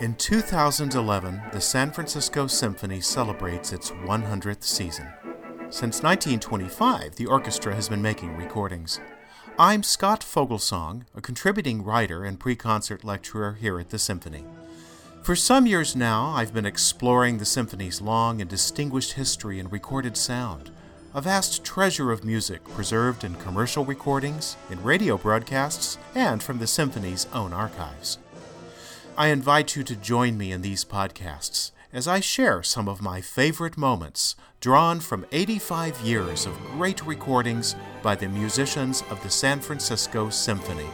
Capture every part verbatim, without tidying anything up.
In two thousand eleven, the San Francisco Symphony celebrates its one hundredth season. Since nineteen twenty-five, the orchestra has been making recordings. I'm Scott Fogelsong, a contributing writer and pre-concert lecturer here at the Symphony. For some years now, I've been exploring the Symphony's long and distinguished history in recorded sound, a vast treasure of music preserved in commercial recordings, in radio broadcasts, and from the Symphony's own archives. I invite you to join me in these podcasts as I share some of my favorite moments drawn from eighty-five years of great recordings by the musicians of the San Francisco Symphony.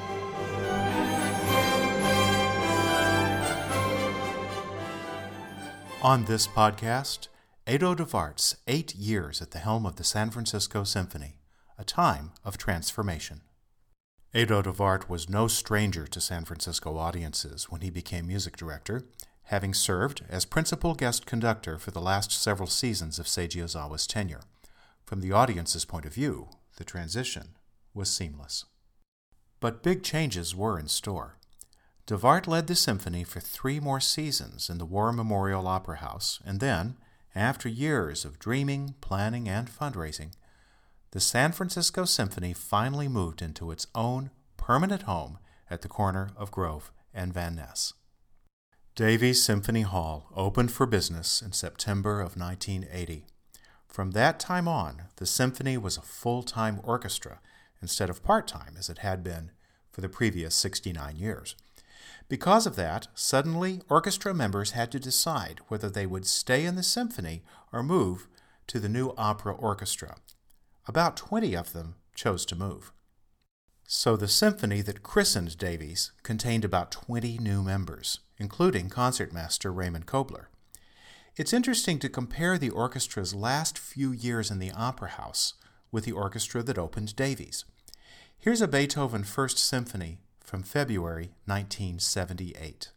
On this podcast, Edo de Waardt's eight years at the helm of the San Francisco Symphony, a time of transformation. Edo de Waardт was no stranger to San Francisco audiences when he became music director, having served as principal guest conductor for the last several seasons of Seiji Ozawa's tenure. From the audience's point of view, the transition was seamless. But big changes were in store. De Waardт led the symphony for three more seasons in the War Memorial Opera House, and then, after years of dreaming, planning, and fundraising, the San Francisco Symphony finally moved into its own permanent home at the corner of Grove and Van Ness. Davies Symphony Hall opened for business in September of nineteen eighty. From that time on, the symphony was a full-time orchestra instead of part-time as it had been for the previous sixty-nine years. Because of that, suddenly orchestra members had to decide whether they would stay in the symphony or move to the new opera orchestra. About twenty of them chose to move. So the symphony that christened Davies contained about twenty new members, including concertmaster Raymond Kobler. It's interesting to compare the orchestra's last few years in the Opera House with the orchestra that opened Davies. Here's a Beethoven First Symphony from February nineteen seventy-eight.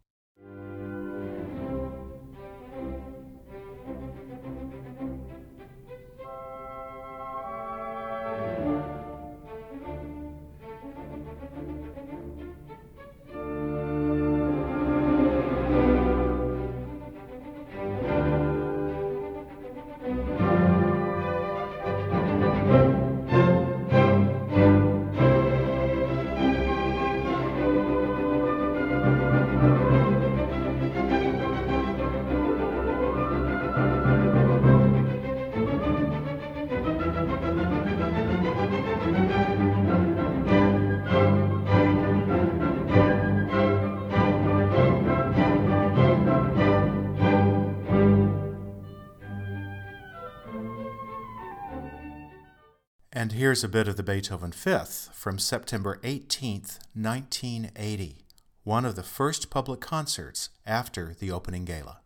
And here's a bit of the Beethoven Fifth from September eighteenth, nineteen eighty, one of the first public concerts after the opening gala.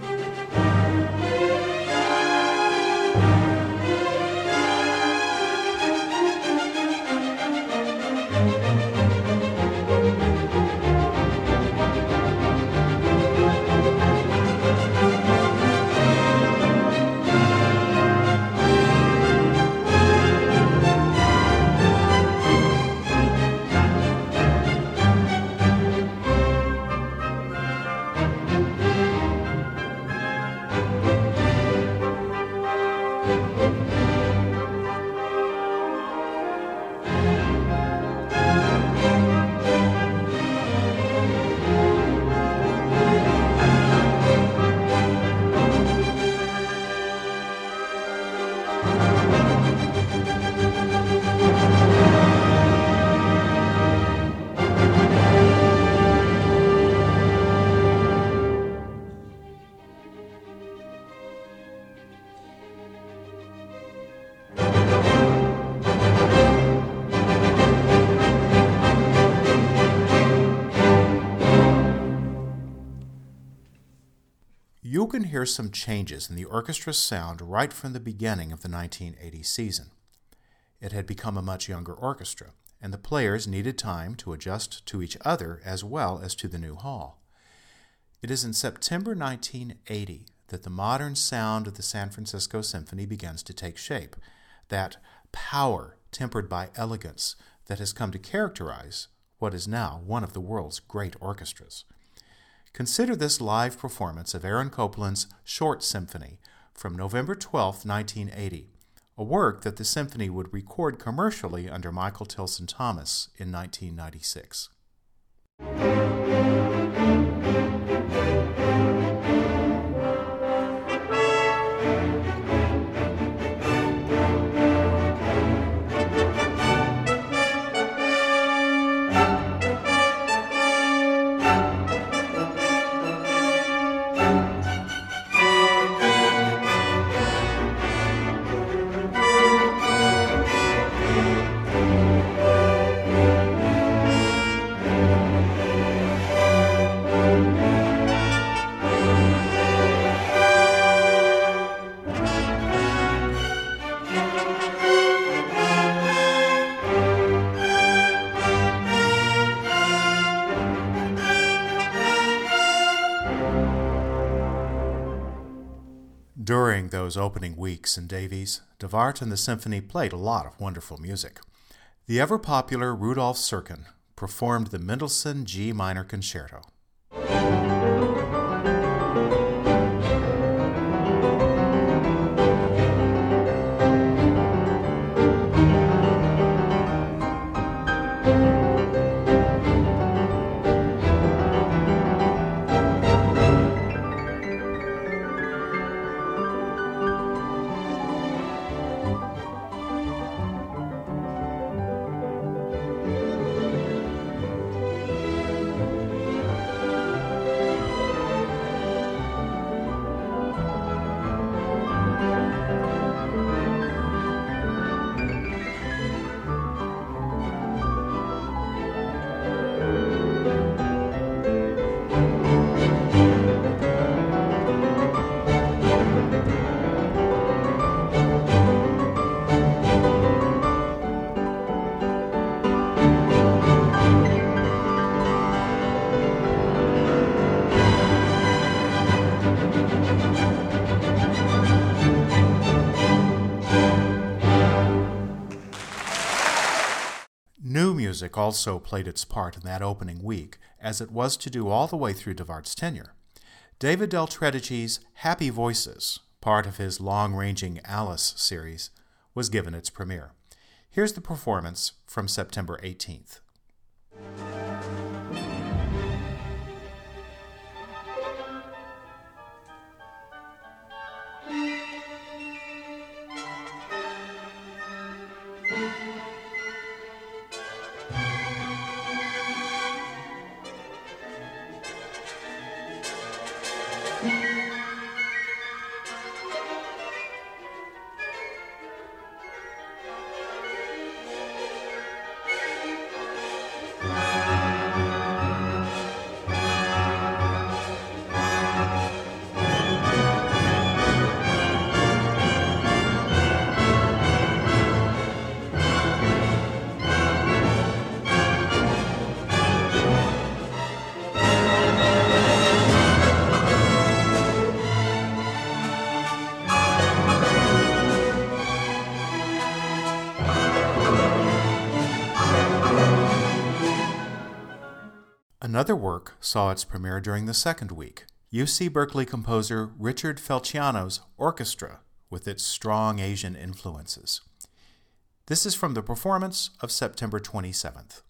You can hear some changes in the orchestra's sound right from the beginning of the nineteen eighty season. It had become a much younger orchestra, and the players needed time to adjust to each other as well as to the new hall. It is in September nineteen eighty that the modern sound of the San Francisco Symphony begins to take shape, that power tempered by elegance that has come to characterize what is now one of the world's great orchestras. Consider this live performance of Aaron Copland's Short Symphony from November twelfth, nineteen eighty, a work that the symphony would record commercially under Michael Tilson Thomas in nineteen ninety-six. During those opening weeks in Davies, DeVart and the symphony played a lot of wonderful music. The ever-popular Rudolf Serkin performed the Mendelssohn G minor concerto. New music also played its part in that opening week, as it was to do all the way through DeVart's tenure. David Del Tredici's Happy Voices, part of his long-ranging Alice series, was given its premiere. Here's the performance from September eighteenth. Another work saw its premiere during the second week, U C Berkeley composer Richard Felciano's Orchestra, with its strong Asian influences. This is from the performance of September twenty-seventh.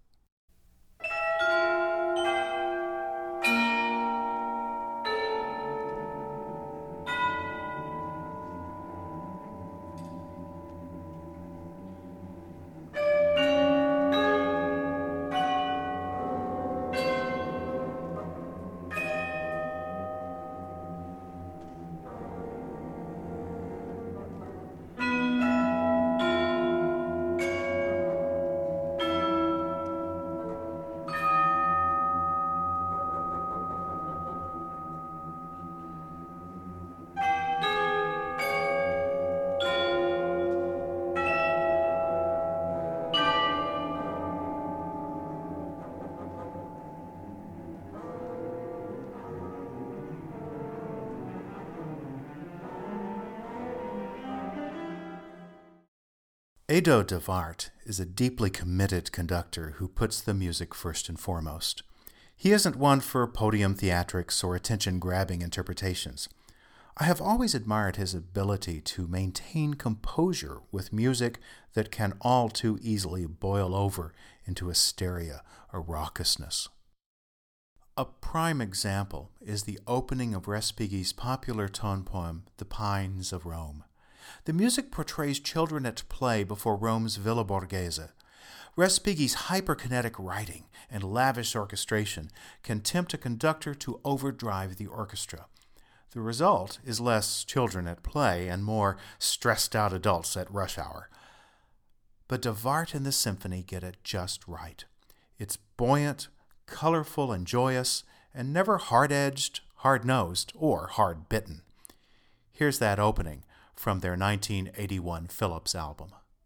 Edo DeVart is a deeply committed conductor who puts the music first and foremost. He isn't one for podium theatrics or attention-grabbing interpretations. I have always admired his ability to maintain composure with music that can all too easily boil over into hysteria or raucousness. A prime example is the opening of Respighi's popular tone poem, The Pines of Rome. The music portrays children at play before Rome's Villa Borghese. Respighi's hyperkinetic writing and lavish orchestration can tempt a conductor to overdrive the orchestra. The result is less children at play and more stressed-out adults at rush hour. But de Vaart and the symphony get it just right. It's buoyant, colorful, and joyous, and never hard-edged, hard-nosed, or hard-bitten. Here's that opening from their nineteen eighty-one Phillips album.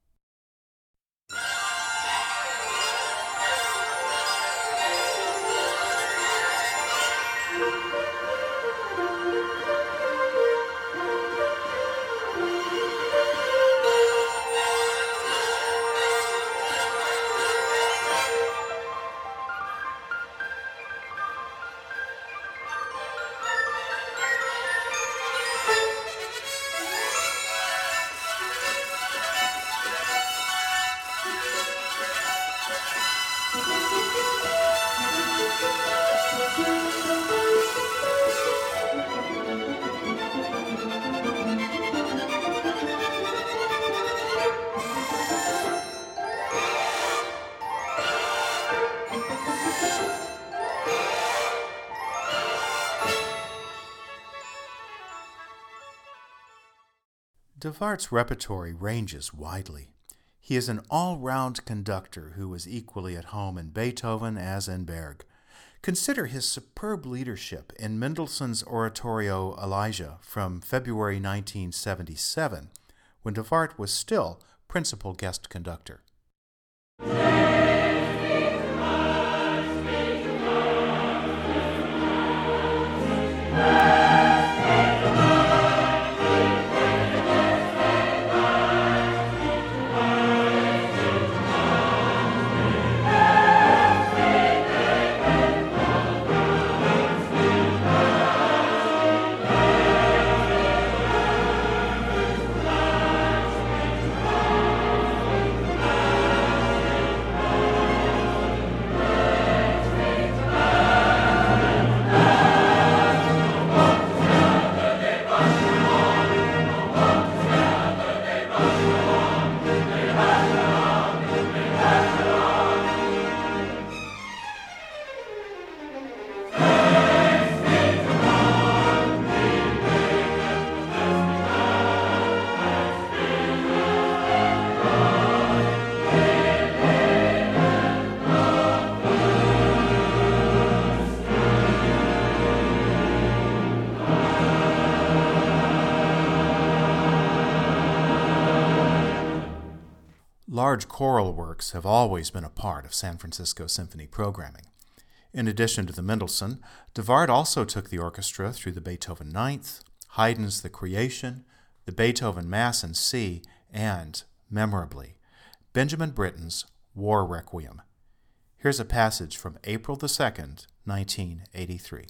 De Vaart's repertory ranges widely. He is an all-round conductor who is equally at home in Beethoven as in Berg. Consider his superb leadership in Mendelssohn's oratorio Elijah from February nineteen seventy-seven, when De Vaart was still principal guest conductor. Large choral works have always been a part of San Francisco Symphony programming. In addition to the Mendelssohn, De Vaart also took the orchestra through the Beethoven Ninth, Haydn's The Creation, the Beethoven Mass in C, and, memorably, Benjamin Britten's War Requiem. Here's a passage from April the second, nineteen eighty-three.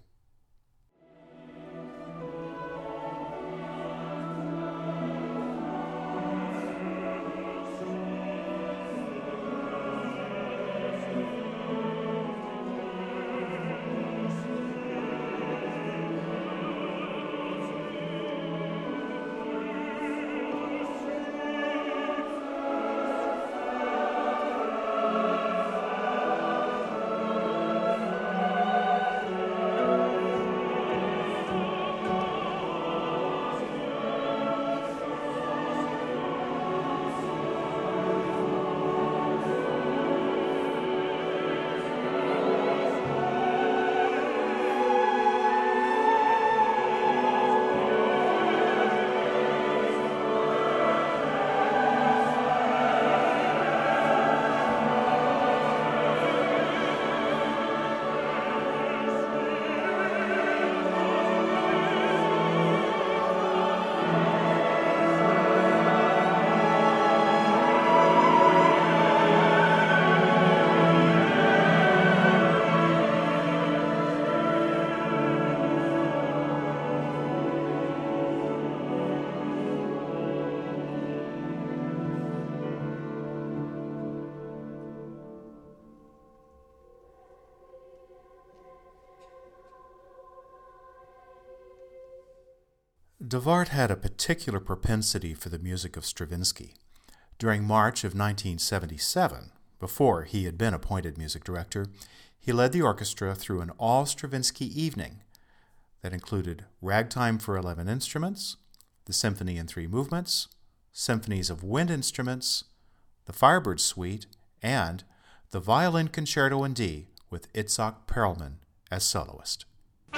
de Wart had a particular propensity for the music of Stravinsky. During March of nineteen seventy-seven, before he had been appointed music director, he led the orchestra through an all-Stravinsky evening that included Ragtime for eleven Instruments, the Symphony in Three Movements, Symphonies of Wind Instruments, the Firebird Suite, and the Violin Concerto in D with Itzhak Perlman as soloist.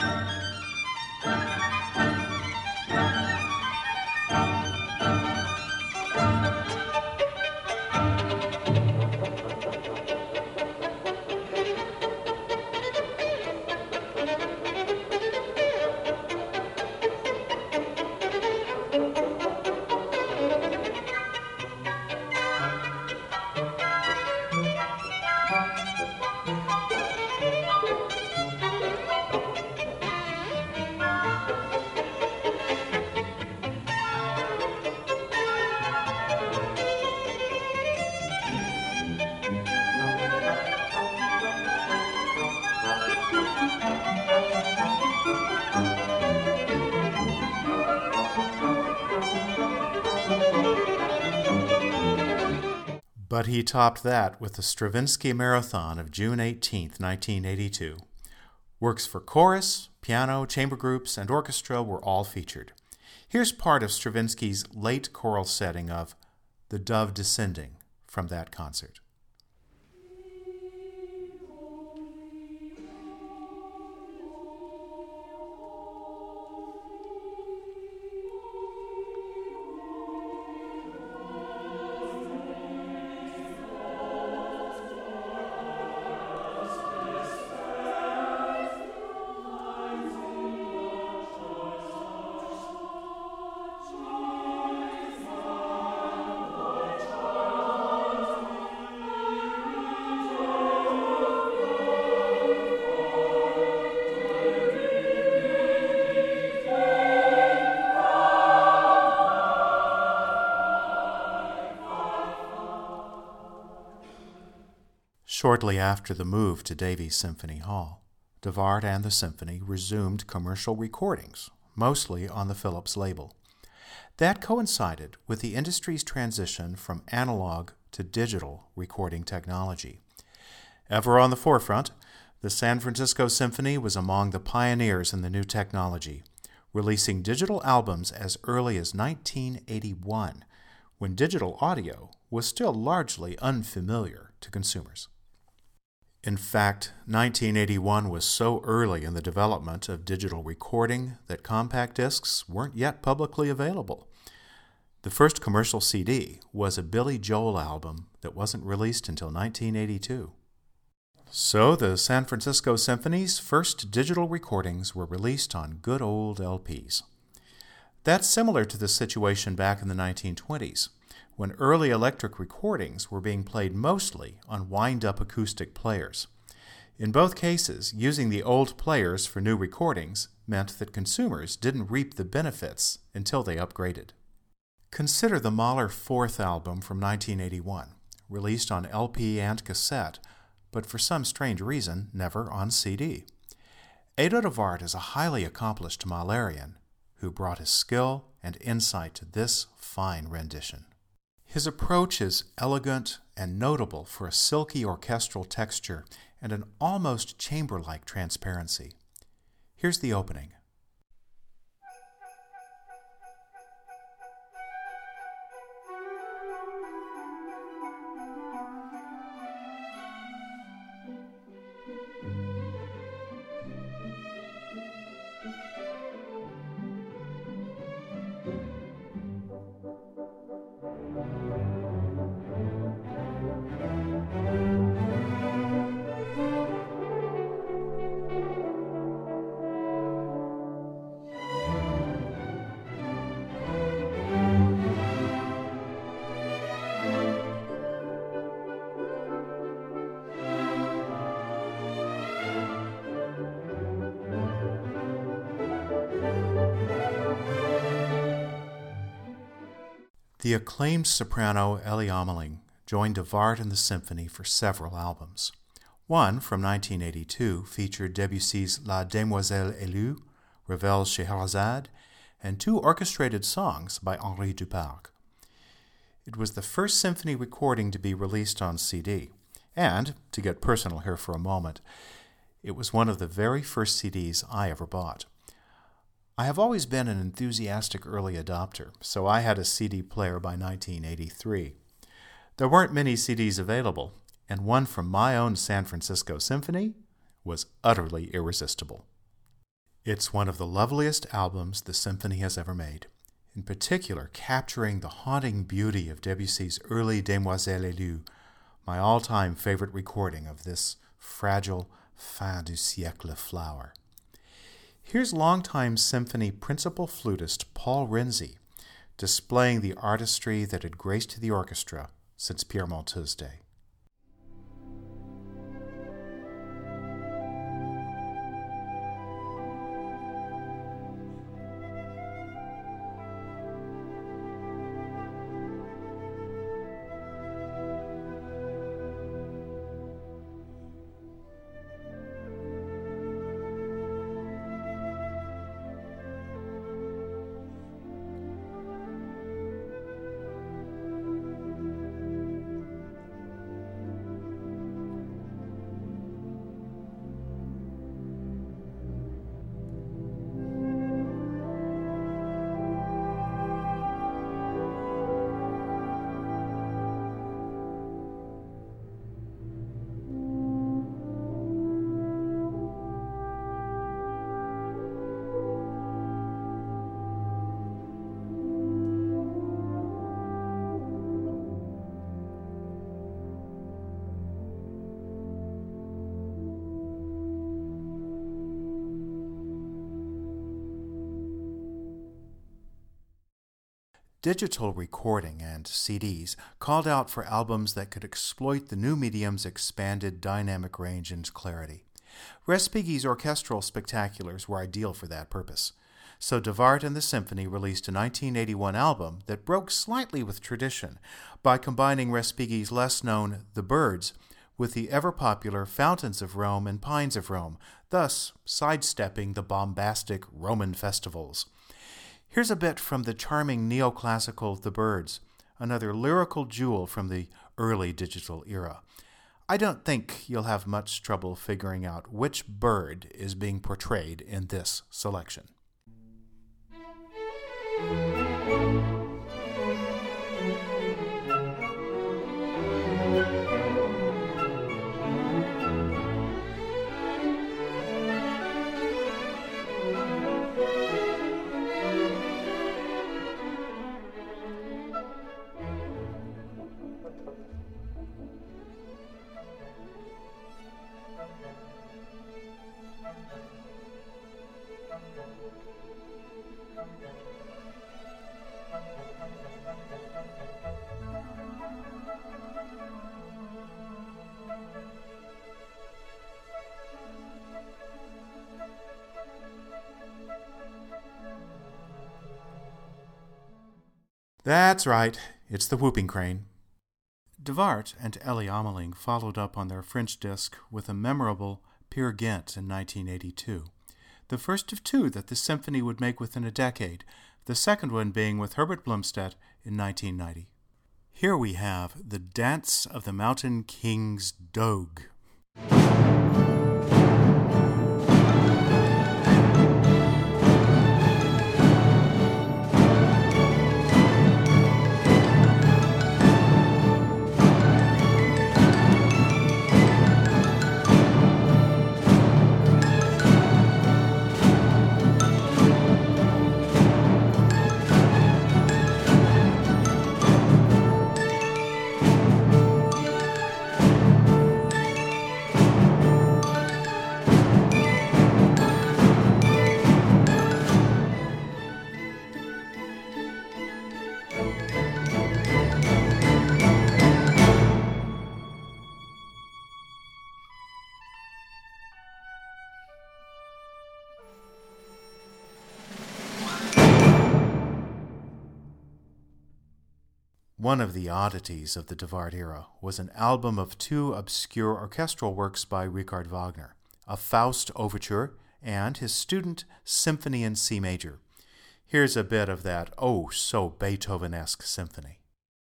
But he topped that with the Stravinsky Marathon of June eighteenth, nineteen eighty-two. Works for chorus, piano, chamber groups, and orchestra were all featured. Here's part of Stravinsky's late choral setting of The Dove Descending from that concert. Shortly after the move to Davies Symphony Hall, de Wart and the symphony resumed commercial recordings, mostly on the Philips label. That coincided with the industry's transition from analog to digital recording technology. Ever on the forefront, the San Francisco Symphony was among the pioneers in the new technology, releasing digital albums as early as nineteen eighty-one, when digital audio was still largely unfamiliar to consumers. In fact, nineteen eighty-one was so early in the development of digital recording that compact discs weren't yet publicly available. The first commercial C D was a Billy Joel album that wasn't released until nineteen eighty-two. So the San Francisco Symphony's first digital recordings were released on good old L Ps. That's similar to the situation back in the nineteen twenties, when early electric recordings were being played mostly on wind-up acoustic players. In both cases, using the old players for new recordings meant that consumers didn't reap the benefits until they upgraded. Consider the Mahler fourth album from nineteen eighty-one, released on L P and cassette, but for some strange reason, never on C D. Edo de Wart is a highly accomplished Mahlerian who brought his skill and insight to this fine rendition. His approach is elegant and notable for a silky orchestral texture and an almost chamber-like transparency. Here's the opening. The acclaimed soprano Elly Ameling joined de Wart in the symphony for several albums. One, from nineteen eighty-two, featured Debussy's La Demoiselle Élue, Ravel's Scheherazade, and two orchestrated songs by Henri Duparc. It was the first symphony recording to be released on C D, and, to get personal here for a moment, it was one of the very first C Ds I ever bought. I have always been an enthusiastic early adopter, so I had a C D player by nineteen eighty-three. There weren't many C Ds available, and one from my own San Francisco Symphony was utterly irresistible. It's one of the loveliest albums the symphony has ever made, in particular capturing the haunting beauty of Debussy's early Demoiselles Élues, my all-time favorite recording of this fragile fin du siècle flower. Here's longtime symphony principal flutist Paul Renzi displaying the artistry that had graced the orchestra since Pierre Monteux's day. Digital recording and C Ds called out for albums that could exploit the new medium's expanded dynamic range and clarity. Respighi's orchestral spectaculars were ideal for that purpose. So de Wart and the Symphony released a nineteen eighty-one album that broke slightly with tradition by combining Respighi's less-known The Birds with the ever-popular Fountains of Rome and Pines of Rome, thus sidestepping the bombastic Roman festivals. Here's a bit from the charming neoclassical The Birds, another lyrical jewel from the early digital era. I don't think you'll have much trouble figuring out which bird is being portrayed in this selection. That's right, it's the Whooping Crane. De Wart and Elie Ameling followed up on their French disc with a memorable Peer Gynt in nineteen eighty-two, the first of two that the symphony would make within a decade, the second one being with Herbert Blomstedt in nineteen ninety. Here we have the Dance of the Mountain King's Dogue. One of the oddities of the De Wart era was an album of two obscure orchestral works by Richard Wagner, a Faust overture and his student Symphony in C major. Here's a bit of that oh so Beethoven-esque symphony.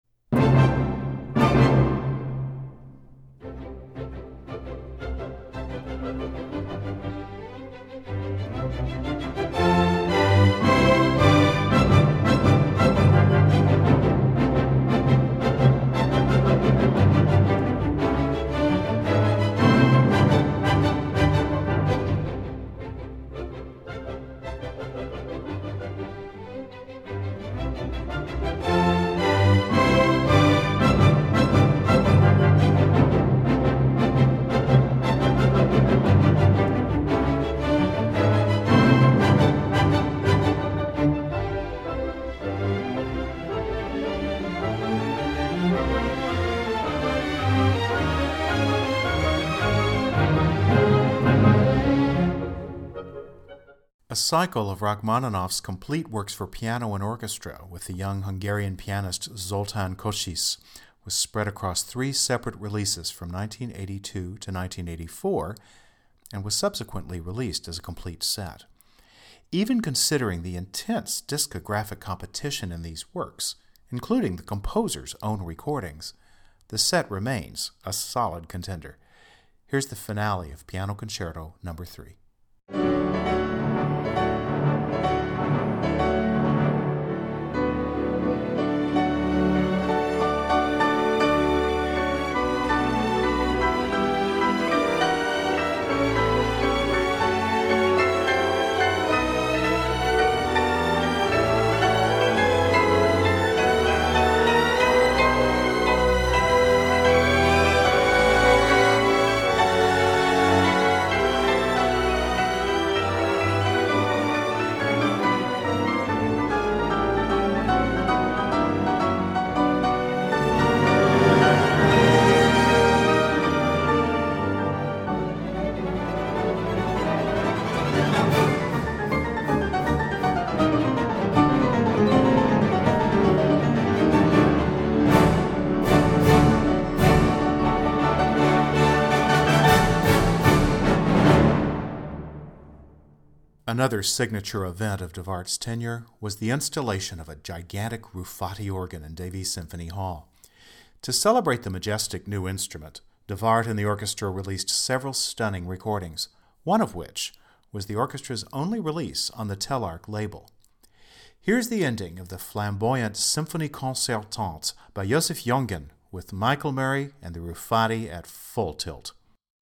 A cycle of Rachmaninoff's complete works for piano and orchestra with the young Hungarian pianist Zoltán Kocsis was spread across three separate releases from nineteen eighty-two to nineteen eighty-four and was subsequently released as a complete set. Even considering the intense discographic competition in these works, including the composer's own recordings, the set remains a solid contender. Here's the finale of Piano Concerto Number three. Another signature event of de Waart's tenure was the installation of a gigantic Ruffati organ in Davies Symphony Hall. To celebrate the majestic new instrument, de Waart and the orchestra released several stunning recordings, one of which was the orchestra's only release on the Telarc label. Here's the ending of the flamboyant Symphonie Concertante by Joseph Jongen with Michael Murray and the Ruffati at full tilt.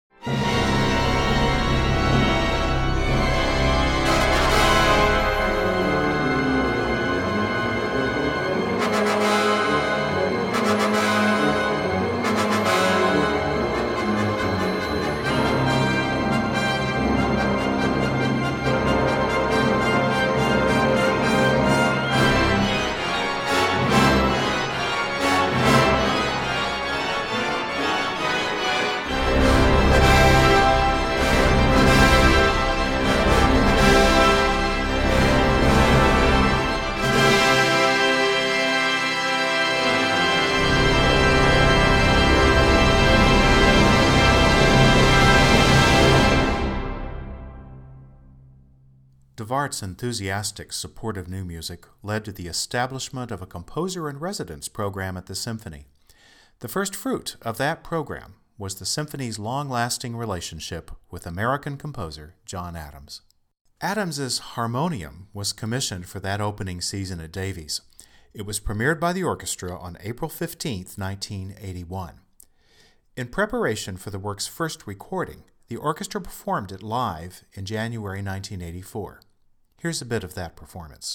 De Waart's enthusiastic support of new music led to the establishment of a composer-in-residence program at the Symphony. The first fruit of that program was the Symphony's long-lasting relationship with American composer John Adams. Adams's Harmonium was commissioned for that opening season at Davies. It was premiered by the orchestra on April fifteenth, nineteen eighty-one. In preparation for the work's first recording, the orchestra performed it live in January nineteen eighty-four. Here's a bit of that performance.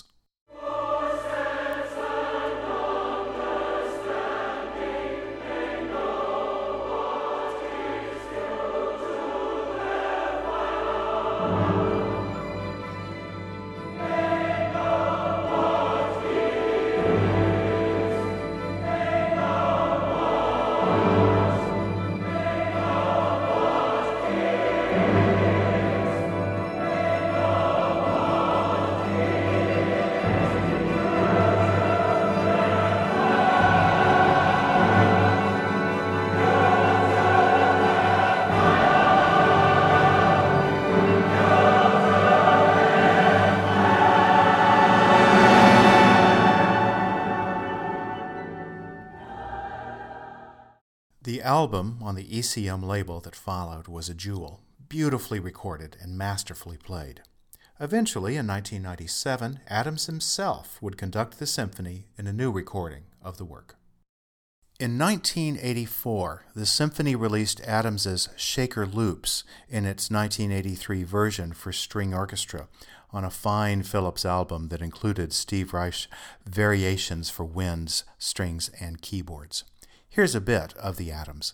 album on the E C M label that followed was a jewel, beautifully recorded and masterfully played. Eventually, in nineteen ninety-seven, Adams himself would conduct the symphony in a new recording of the work. In nineteen eighty-four, the symphony released Adams's Shaker Loops in its nineteen eighty-three version for string orchestra on a fine Phillips album that included Steve Reich's variations for winds, strings, and keyboards. Here's a bit of the Adams.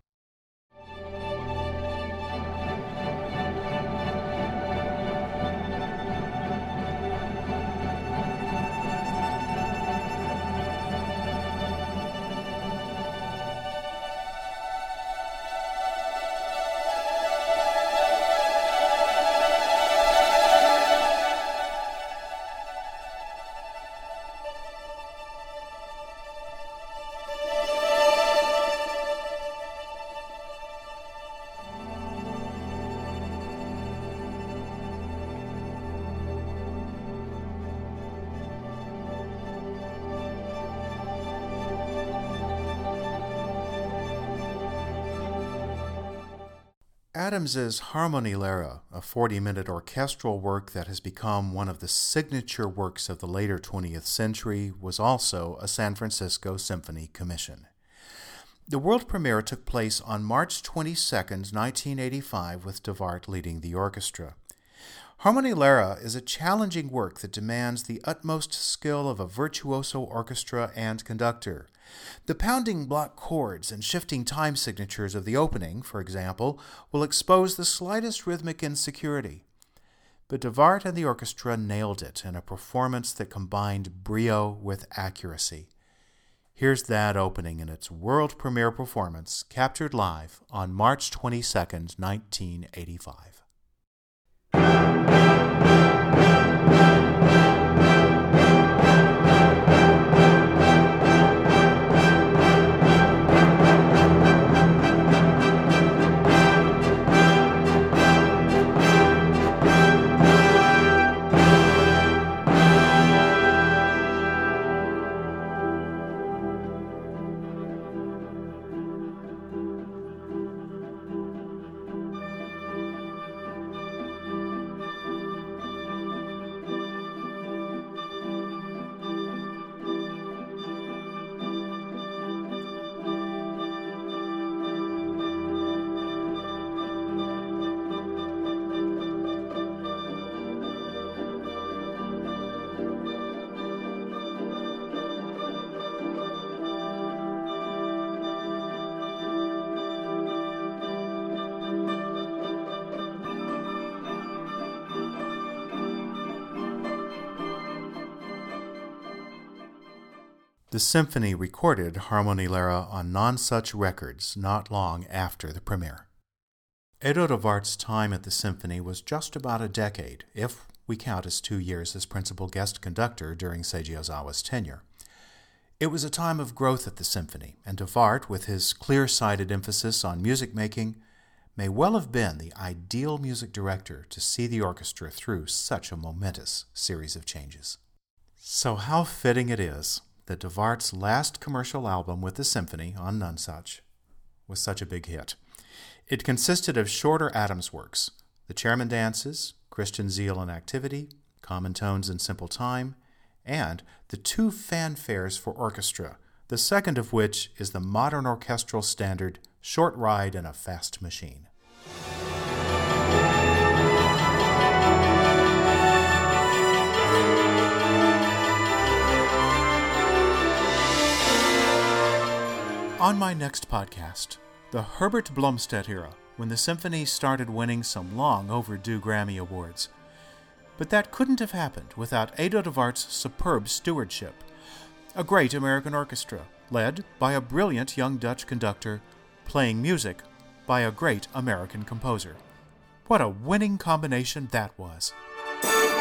Adams's Harmonie Lehre, a forty-minute orchestral work that has become one of the signature works of the later twentieth century, was also a San Francisco Symphony commission. The world premiere took place on March twenty-second, nineteen eighty-five, with DeVart leading the orchestra. Harmonie Lehre is a challenging work that demands the utmost skill of a virtuoso orchestra and conductor. The pounding block chords and shifting time signatures of the opening, for example, will expose the slightest rhythmic insecurity. But DeVart and the orchestra nailed it in a performance that combined brio with accuracy. Here's that opening in its world premiere performance, captured live on March twenty-second, nineteen eighty-five. The symphony recorded Harmonie Lehre on Nonsuch Records not long after the premiere. Edo DeVart's time at the symphony was just about a decade, if we count his two years as principal guest conductor during Seiji Ozawa's tenure. It was a time of growth at the symphony, and DeVart, with his clear-sighted emphasis on music making, may well have been the ideal music director to see the orchestra through such a momentous series of changes. So how fitting it is that DeVart's last commercial album with the symphony, on Nonsuch, was such a big hit. It consisted of shorter Adams works, The Chairman Dances, Christian Zeal and Activity, Common Tones in Simple Time, and the two fanfares for orchestra, the second of which is the modern orchestral standard Short Ride in a Fast Machine. On my next podcast, the Herbert Blomstedt era, when the symphony started winning some long overdue Grammy Awards. But that couldn't have happened without Edo DeVart's superb stewardship. A great American orchestra, led by a brilliant young Dutch conductor, playing music by a great American composer. What a winning combination that was!